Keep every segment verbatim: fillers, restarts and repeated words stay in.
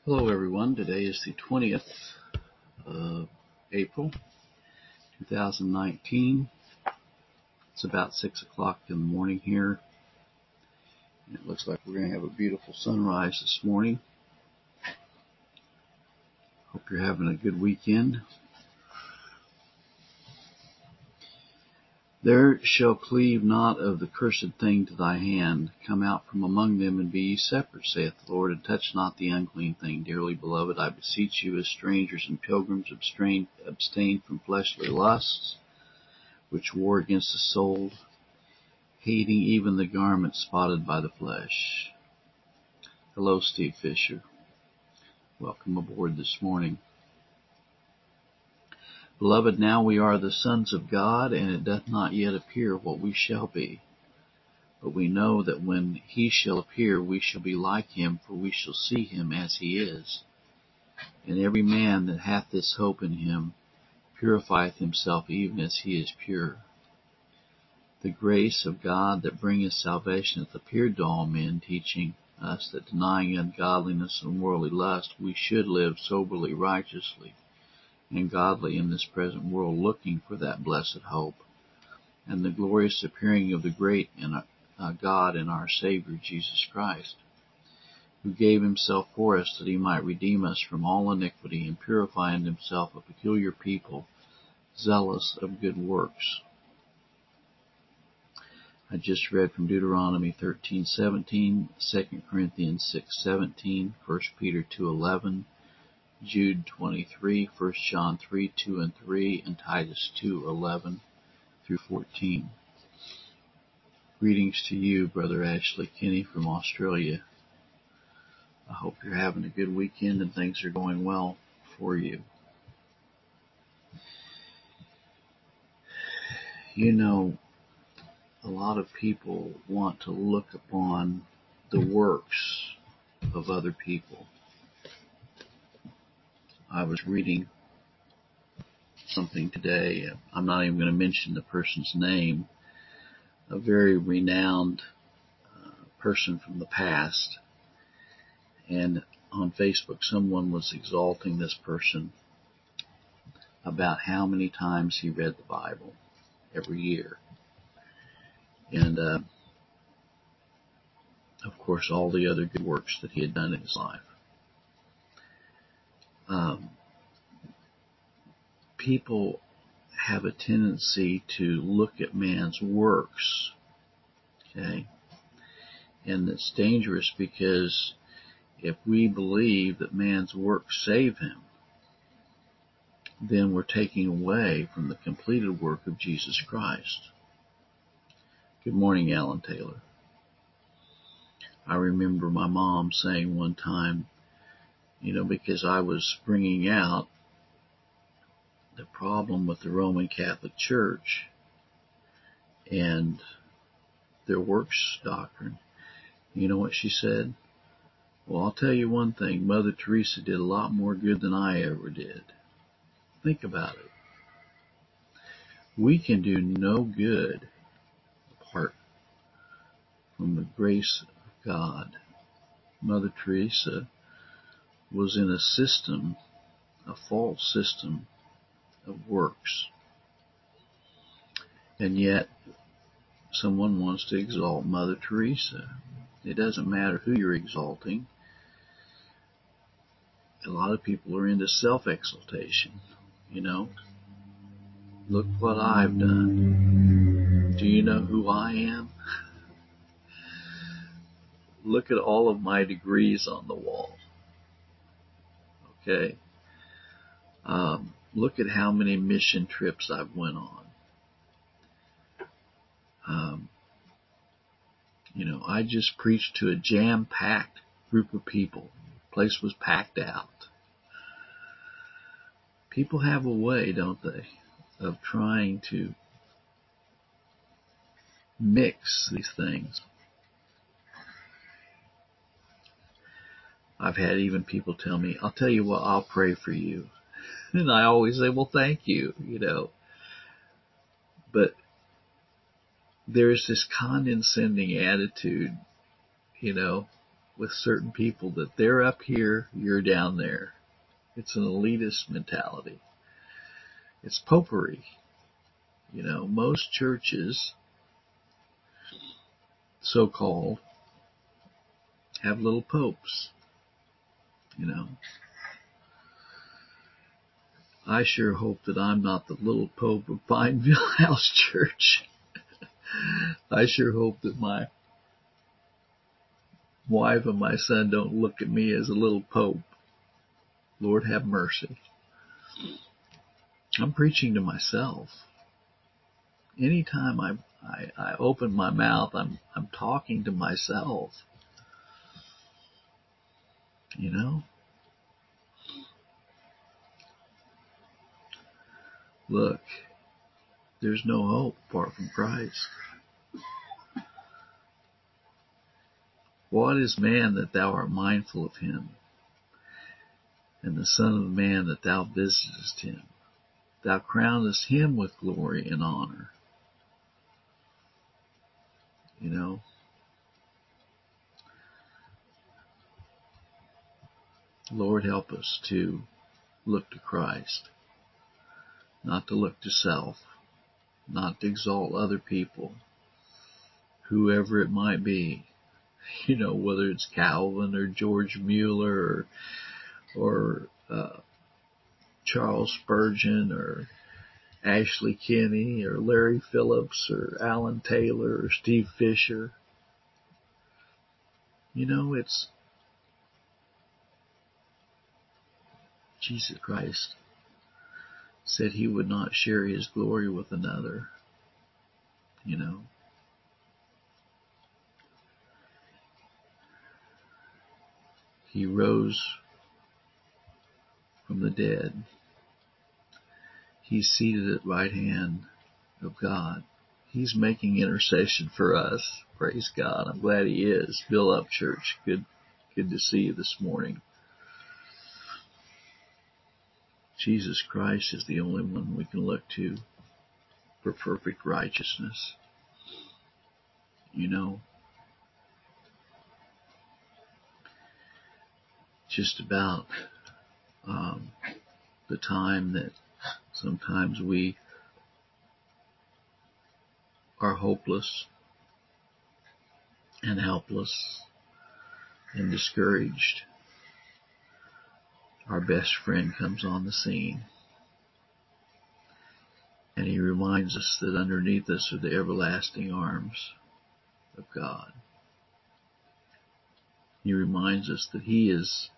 Hello everyone, today is the twentieth of April two thousand nineteen. It's about six o'clock in the morning here. And it looks like we're going to have a beautiful sunrise this morning. Hope you're having a good weekend. There shall cleave not of the cursed thing to thy hand. Come out from among them and be ye separate, saith the Lord, and touch not the unclean thing. Dearly beloved, I beseech you as strangers and pilgrims, abstain, abstain from fleshly lusts, which war against the soul, hating even the garment spotted by the flesh. Hello, Steve Fisher. Welcome aboard this morning. Beloved, now we are the sons of God, and it doth not yet appear what we shall be. But we know that when he shall appear, we shall be like him, for we shall see him as he is. And every man that hath this hope in him purifieth himself even as he is pure. The grace of God that bringeth salvation hath appeared to all men, teaching us that denying ungodliness and worldly lust, we should live soberly, righteously, and godly in this present world, looking for that blessed hope and the glorious appearing of the great and uh, God and our Savior Jesus Christ, who gave himself for us that he might redeem us from all iniquity and purify in himself a peculiar people, zealous of good works. I just read from Deuteronomy thirteen seventeen, Second Corinthians six seventeen, First Peter two eleven, Jude twenty-three, First John three two and three, and Titus two eleven through fourteen. Greetings to you, Brother Ashley Kinney from Australia. I hope you're having a good weekend and things are going well for you. You know, a lot of people want to look upon the works of other people. I was reading something today. I'm not even going to mention the person's name. A very renowned uh, person from the past. And on Facebook, someone was exalting this person about how many times he read the Bible every year. And, uh, of course, all the other good works that he had done in his life. Um, people have a tendency to look at man's works, okay? And it's dangerous because if we believe that man's works save him, then we're taking away from the completed work of Jesus Christ. Good morning, Alan Taylor. I remember my mom saying one time, you know, because I was bringing out the problem with the Roman Catholic Church and their works doctrine. You know what she said? Well, I'll tell you one thing. Mother Teresa did a lot more good than I ever did. Think about it. We can do no good apart from the grace of God. Mother Teresa was in a system, a false system of works. And yet, someone wants to exalt Mother Teresa. It doesn't matter who you're exalting. A lot of people are into self-exaltation, you know. Look what I've done. Do you know who I am? Look at all of my degrees on the wall. Okay? Um, look at how many mission trips I've went on. Um, you know, I just preached to a jam-packed group of people. The place was packed out. People have a way, don't they, of trying to mix these things. I've had even people tell me, I'll tell you what, I'll pray for you. And I always say, well, thank you, you know. But there's this condescending attitude, you know. with certain people that they're up here, you're down there. It's an elitist mentality. It's popery. You know, most churches, so-called, have little popes. You know, I sure hope that I'm not the little pope of Pineville House Church. I sure hope that my wife and my son don't look at me as a little pope. Lord have mercy. I'm preaching to myself. Anytime I, I, I open my mouth, I'm, I'm talking to myself. You know? Look, there's no hope apart from Christ. What is man that thou art mindful of him, and the Son of Man that thou visitest him? Thou crownest him with glory and honor. You know? Lord, help us to look to Christ, not to look to self, not to exalt other people, whoever it might be. You know, whether it's Calvin or George Mueller or, or uh, Charles Spurgeon or Ashley Kinney or Larry Phillips or Alan Taylor or Steve Fisher. You know, it's Jesus Christ said he would not share his glory with another. You know, he rose from the dead. He's seated at the right hand of God. He's making intercession for us. Praise God. I'm glad he is. Bill Up Church. Good, good to see you this morning. Jesus Christ is the only one we can look to for perfect righteousness. You know, just about um, the time that sometimes we are hopeless and helpless and discouraged, our best friend comes on the scene. And he reminds us that underneath us are the everlasting arms of God. He reminds us that he is,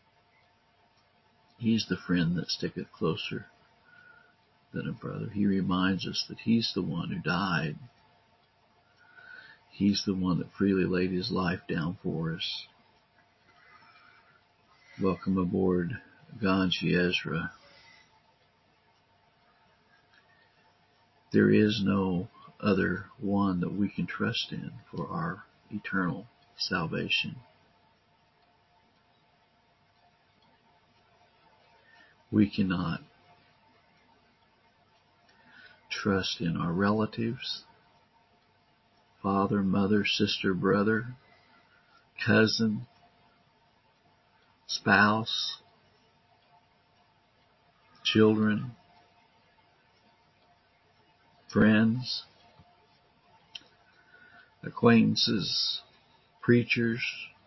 he's the friend that sticketh closer than a brother. He reminds us that he's the one who died. He's the one that freely laid his life down for us. Welcome aboard, Ganji Ezra. There is no other one that we can trust in for our eternal salvation. We cannot trust in our relatives, father, mother, sister, brother, cousin, spouse, children, friends, acquaintances, preachers,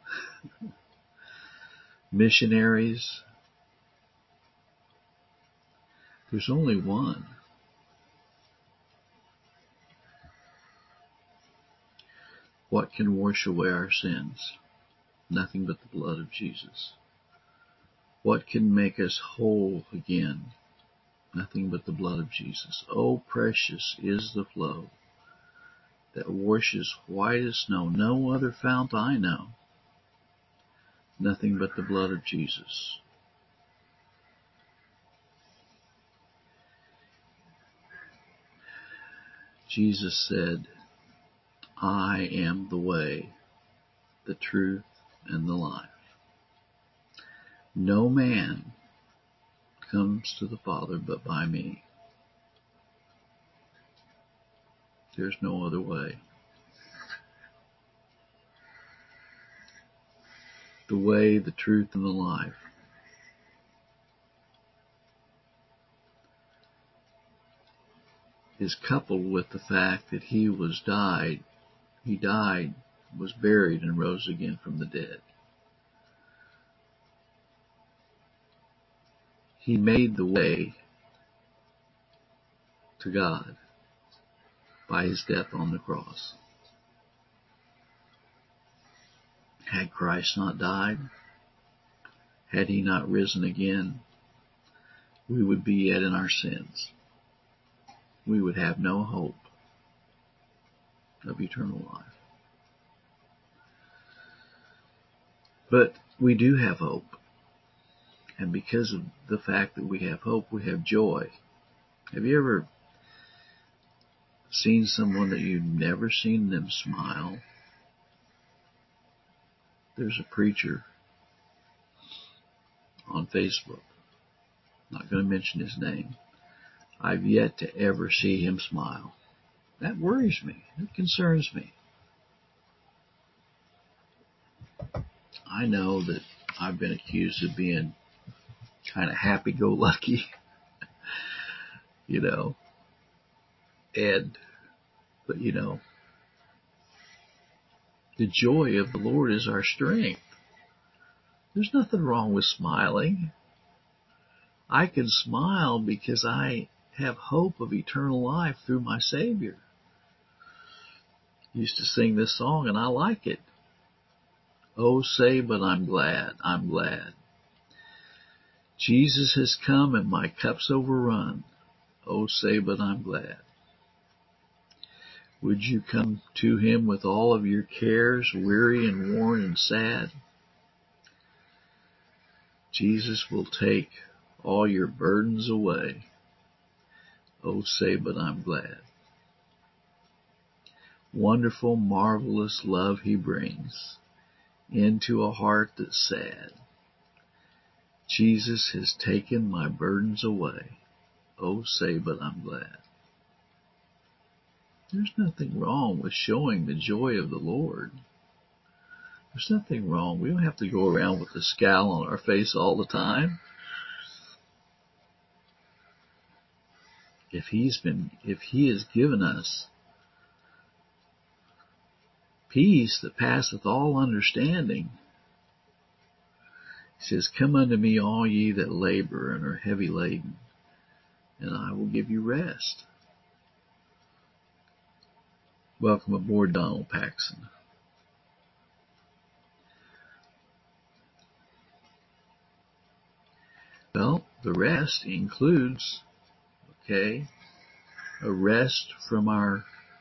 missionaries. There's only one. What can wash away our sins? Nothing but the blood of Jesus. What can make us whole again? Nothing but the blood of Jesus. Oh, precious is the flow that washes white as snow. No other fount I know. Nothing but the blood of Jesus. Jesus said, I am the way, the truth, and the life. No man comes to the Father but by me. There's no other way. the way, the truth, and the life, is coupled with the fact that he was died, he died, was buried, and rose again from the dead. He made the way to God by his death on the cross. Had Christ not died, had he not risen again, we would be yet in our sins. We would have no hope of eternal life. But we do have hope. And because of the fact that we have hope, we have joy. Have you ever seen someone that you've never seen them smile? There's a preacher on Facebook, not going to mention his name. I've yet to ever see him smile. That worries me. It concerns me. I know that I've been accused of being kind of happy-go-lucky, you know, and, but you know, the joy of the Lord is our strength. There's nothing wrong with smiling. I can smile because I have hope of eternal life through my Savior. I used to sing this song and I like it. Oh, say, but I'm glad, I'm glad. Jesus has come and my cup's overrun. Oh, say, but I'm glad. Would you come to him with all of your cares, weary and worn and sad? Jesus will take all your burdens away. Oh, say, but I'm glad. Wonderful, marvelous love he brings into a heart that's sad. Jesus has taken my burdens away. Oh, say, but I'm glad. There's nothing wrong with showing the joy of the Lord. There's nothing wrong. We don't have to go around with a scowl on our face all the time. If he's been, if he has given us peace that passeth all understanding, he says, come unto me all ye that labor and are heavy laden, and I will give you rest. Welcome aboard, Donald Paxson. Well, the rest includes, okay, a rest from our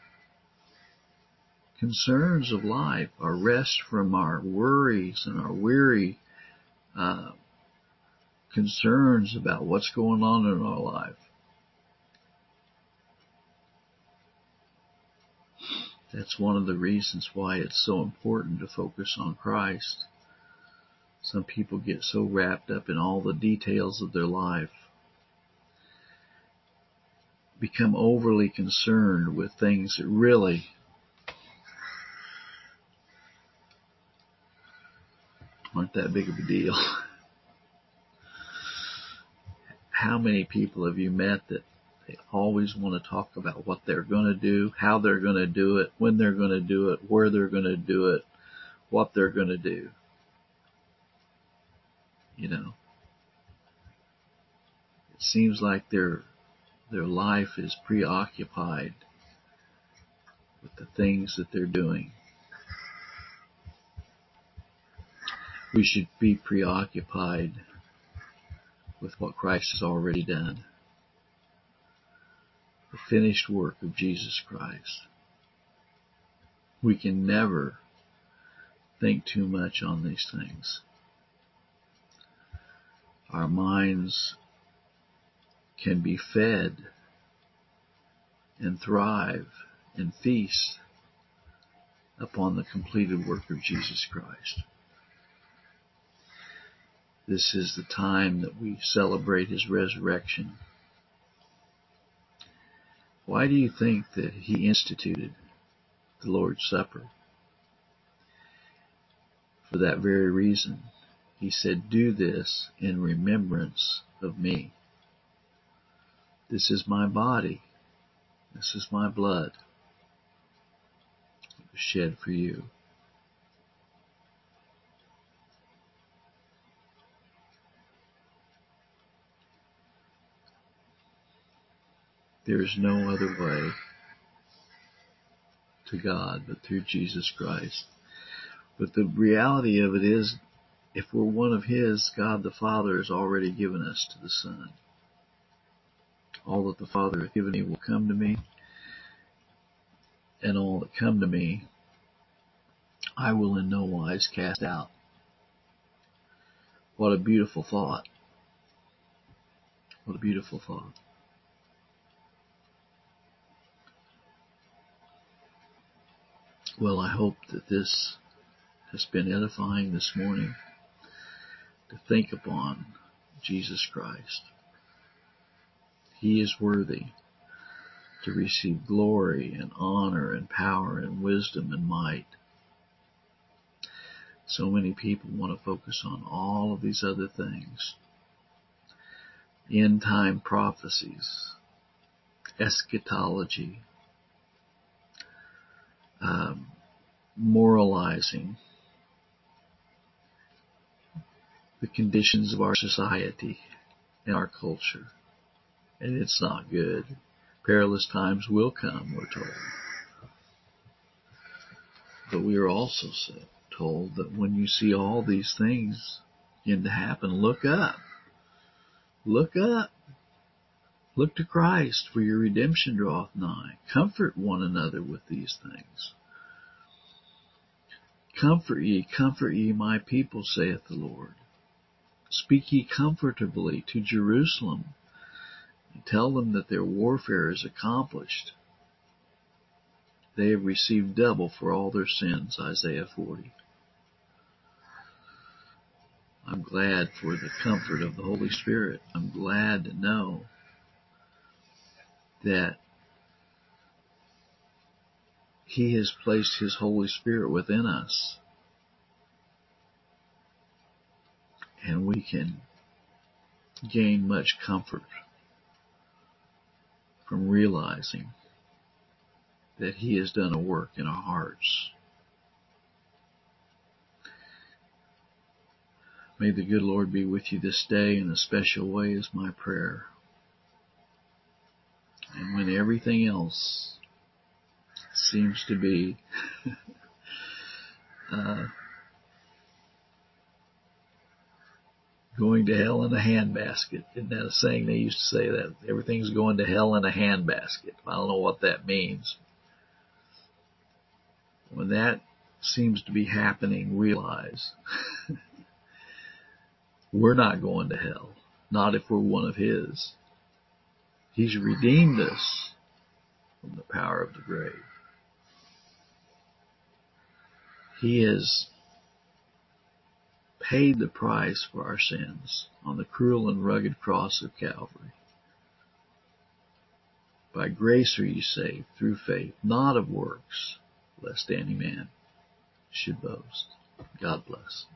concerns of life, a rest from our worries and our weary uh, concerns about what's going on in our life. That's one of the reasons why it's so important to focus on Christ. Some people get so wrapped up in all the details of their life, become overly concerned with things that really aren't that big of a deal. How many people have you met that they always want to talk about what they're going to do, how they're going to do it, when they're going to do it, where they're going to do it, what they're going to do? You know, it seems like their their life is preoccupied with the things that they're doing. We should be preoccupied with what Christ has already done. The finished work of Jesus Christ. We can never think too much on these things. Our minds can be fed and thrive and feast upon the completed work of Jesus Christ. This is the time that we celebrate his resurrection. Why do you think that he instituted the Lord's Supper? For that very reason, he said, "Do this in remembrance of me." This is my body. This is my blood. It was shed for you. There is no other way to God but through Jesus Christ. But the reality of it is, if we're one of His, God the Father has already given us to the Son. All that the Father has given me will come to me, and all that come to me I will in no wise cast out. What a beautiful thought. What a beautiful thought. Well, I hope that this has been edifying this morning, to think upon Jesus Christ. He is worthy to receive glory and honor and power and wisdom and might. So many people want to focus on all of these other things. End time prophecies, eschatology, um, moralizing, the conditions of our society and our culture. And it's not good. Perilous times will come, we're told. But we are also told that when you see all these things begin to happen, look up. Look up. Look to Christ, for your redemption draweth nigh. Comfort one another with these things. Comfort ye, comfort ye, my people, saith the Lord. Speak ye comfortably to Jerusalem, and tell them that their warfare is accomplished. They have received double for all their sins, Isaiah forty. I'm glad for the comfort of the Holy Spirit. I'm glad to know that He has placed His Holy Spirit within us, and we can gain much comfort from realizing that He has done a work in our hearts. May the good Lord be with you this day in a special way is my prayer. And when everything else seems to be uh, going to hell in a handbasket. Isn't that a saying they used to say, that everything's going to hell in a handbasket? I don't know what that means. When that seems to be happening, realize we're not going to hell. Not if we're one of His. He's redeemed us from the power of the grave. He has paid the price for our sins on the cruel and rugged cross of Calvary. By grace are you saved through faith, not of works, lest any man should boast. God bless.